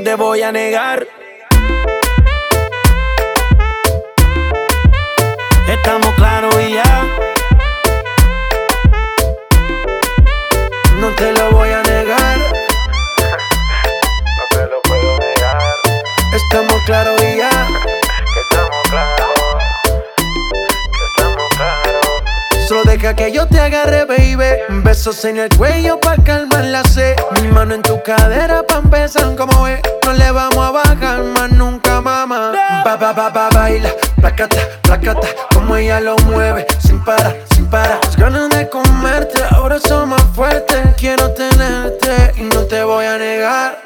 te voy a negar. Estamos claros y ya. No te lo voy a negar. No te lo puedo negar. Estamos claros y ya. Que estamos claros. Que estamos claros. Solo deja que yo te agarre, baby. Besos en el cuello pa' calmar la sed. Mi mano en tu cadera pa' empezar como ve. No le vamos a bajar más nunca, mamá. Baila, placata, placata. Como ella lo mueve, sin parar, sin parar. Las ganas de comerte, ahora son más fuertes. Quiero tenerte y no te voy a negar.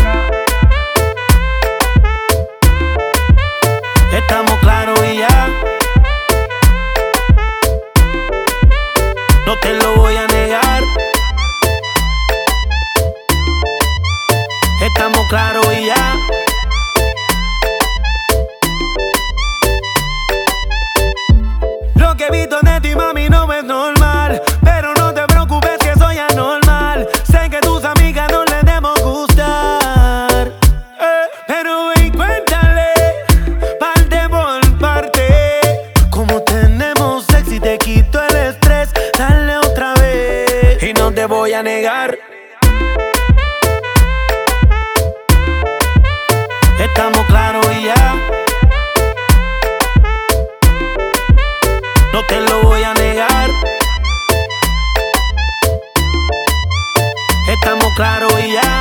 Estamos claros y ya. No te lo voy a negar. Estamos claros y ya. Lo que he visto de ti, mami, no es normal. Pero no te preocupes que soy anormal. Sé que tus amigas no les debemos gustar. Pero ven, cuéntale, parte por parte. Como tenemos sexy, te quito el estrés. Dale otra vez. Y no te voy a negar. Estamos claros y ya. No te lo voy a negar. Estamos claros y ya.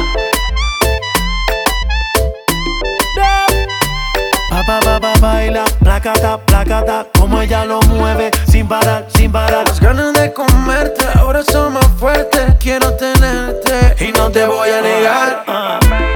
Baila, placata, placata. Como ella lo mueve, sin parar, sin parar. Las ganas de comerte, ahora son más fuertes. Quiero tenerte y no te voy a negar.